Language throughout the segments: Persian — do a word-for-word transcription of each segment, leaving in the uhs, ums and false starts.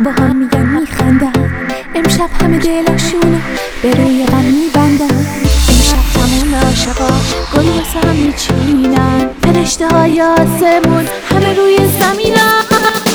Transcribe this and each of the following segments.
با هم میگن میخندن، امشب همه دلاشونو به روی غم میبندن. امشب تموم عاشقا گل واسه هم میچینن، فرشته های آسمون همه روی زمینن.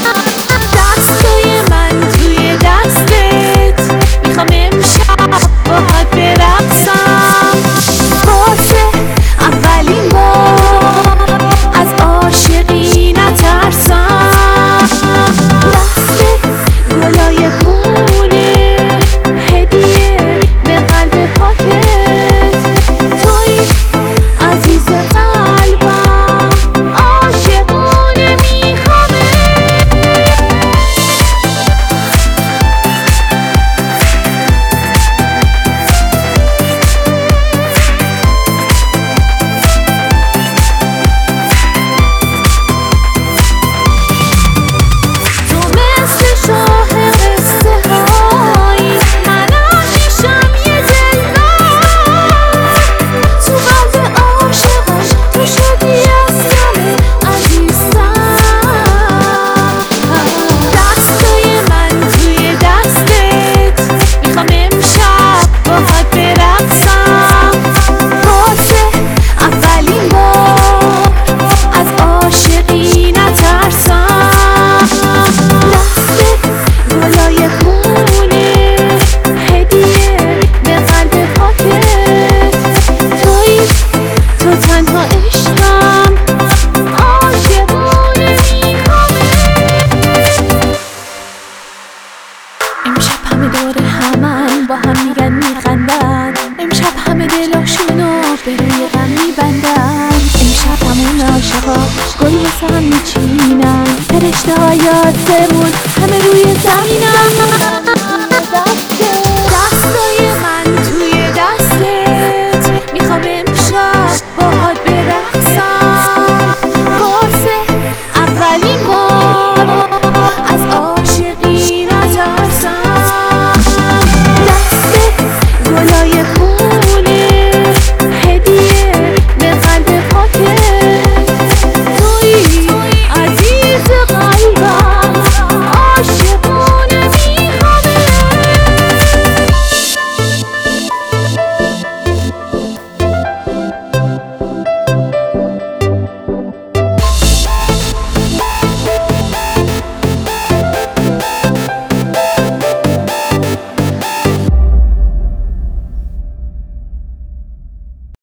دستای من توی دستت، میخوام امشب باهات برقصم. واسه اولین بار از عاشقی نترسم. دست گلای خونه هدیه به قلب پاکت، توی عزیز قلبم عاشقونه میخوامه. دور همن با هم میگن میخندن، امشب همه دلاشونو به روی غم میبندن. امشب همون عاشقا گل واسه هم میچینن، فرشته های آسمون همه روی زمینن.